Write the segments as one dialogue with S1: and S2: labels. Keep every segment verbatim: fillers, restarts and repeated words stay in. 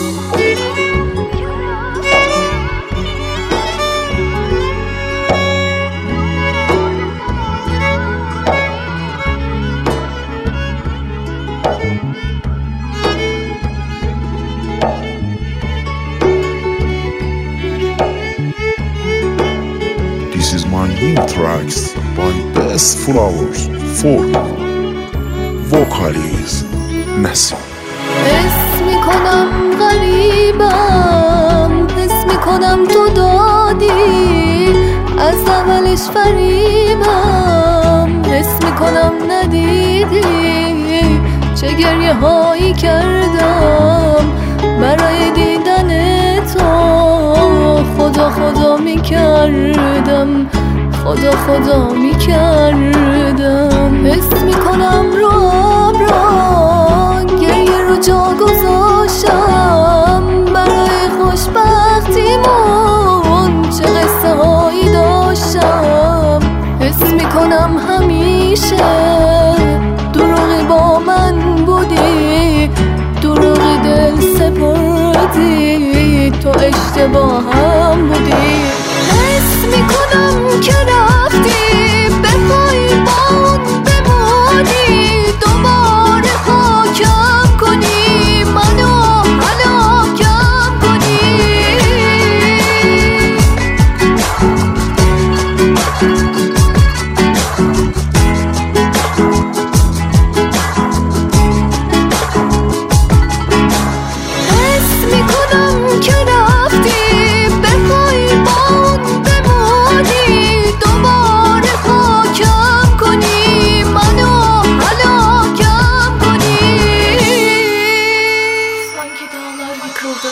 S1: This is my new tracks by Best Flowers for vocalist نسیم.
S2: حس میکنم غریبم، حس میکنم تو دادی، از اولش فریبم، حس میکنم ندیدی چه گریه هایی کردم برای دیدن تو، خدا خدا میکردم، خدا خدا میکردم. حس میکنم رو آبران گریه رو جا گذاشتم، برای خوشبختیمون چه قصه هایی داشتم. حس میکنم همیشه دروغی با من بودی، دروغی دل سپردی، تو اشتباهم بودی. حس میکنم که رفتی بخوای باون بمونی، دوباره خاکم کنی، منو هلاکم کنی. حس میکنم که رفتی بخوای باون بمونی، دوباره خاکم کنی، منو هلاکم کنی. Sanki dağlar yıkıldı.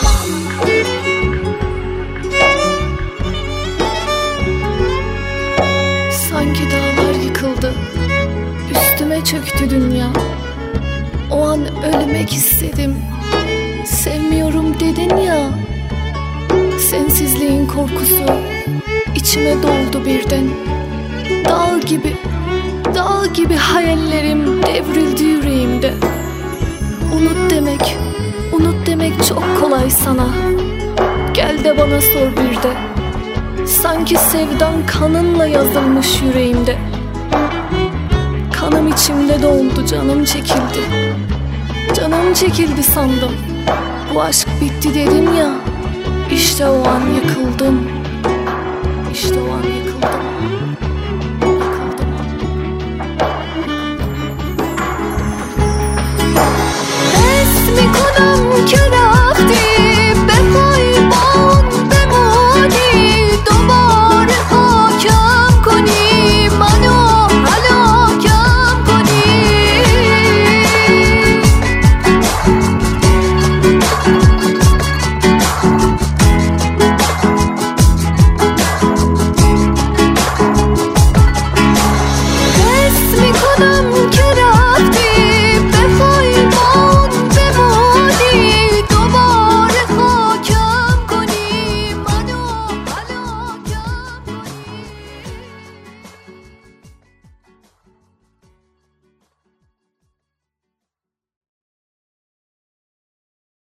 S2: Sanki dağlar yıkıldı, üstüme çöktü dünya. O an ölmek istedim, sevmiyorum dedin ya. Sensizliğin korkusu içime doldu birden. Dağ gibi, dağ gibi hayallerim devrildi yüreğimde. Unut demek, unut demek çok kolay sana. Gel de bana sor bir de. Sanki sevdan kanınla yazılmış yüreğimde. Kanım içimde doldu, canım çekildi. Canım çekildi sandım. Bu aşk bitti dedim ya. İşte o an yıkıldım. İşte o an yıkıldım.